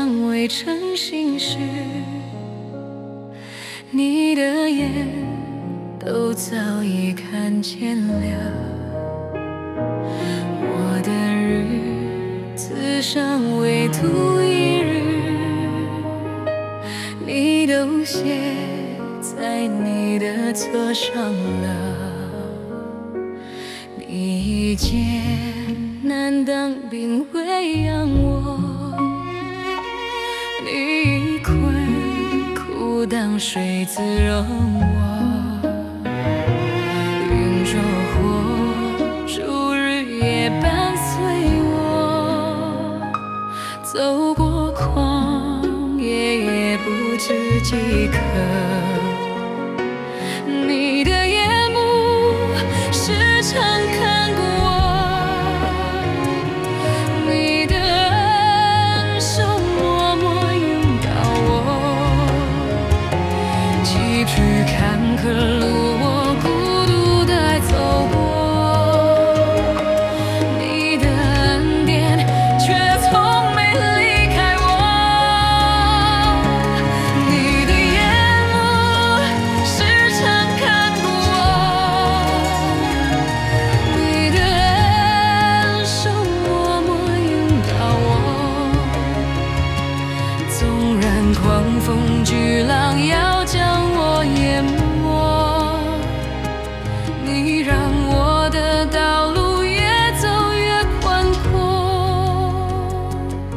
尚未成形时，你的眼都早已看见了。我的日子尚未度一日，你都写在你的册上了。你一劫难当兵喂养我，你一困苦当水滋润我，云着火烛日夜伴随我，走过旷野也不知饥渴。你的眼目时常看顾我，你的恩手默默引导我，崎岖坎坷路我孤独地走过，你的恩典却从没离开我。你的眼目时常看顾我，你的恩手默默引导我，纵然狂风巨浪要将我淹没，你让我的道路越走越宽阔。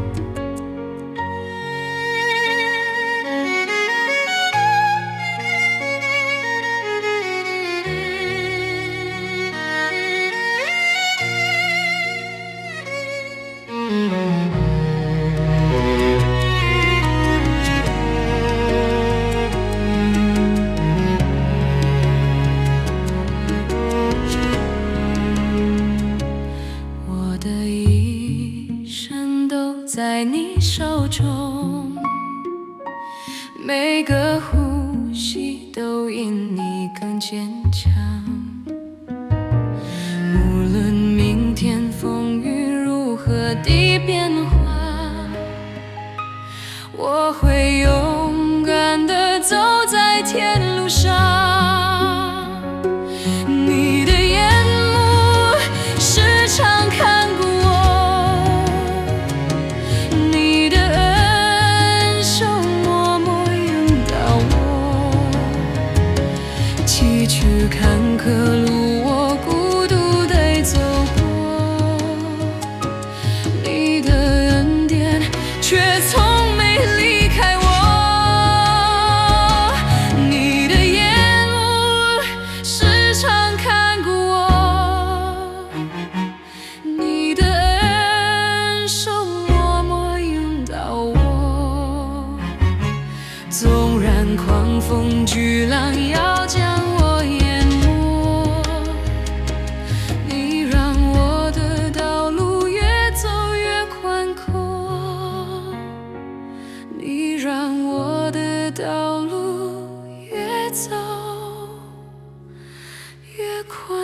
我的一生都在你手中，每个呼吸都因你更坚强。无论明天风雨如何地变化，我会勇敢地走在天路上。你的眼目时常看顾我，你的恩手默默引导我，崎岖坎坷路我孤独地走过，你的恩典却从没离开我。你的眼目时常看顾我，你的恩手默默引导我，纵然狂风巨浪要将我淹没，你让我的道路越走越宽阔，你让我的道路越走越宽阔。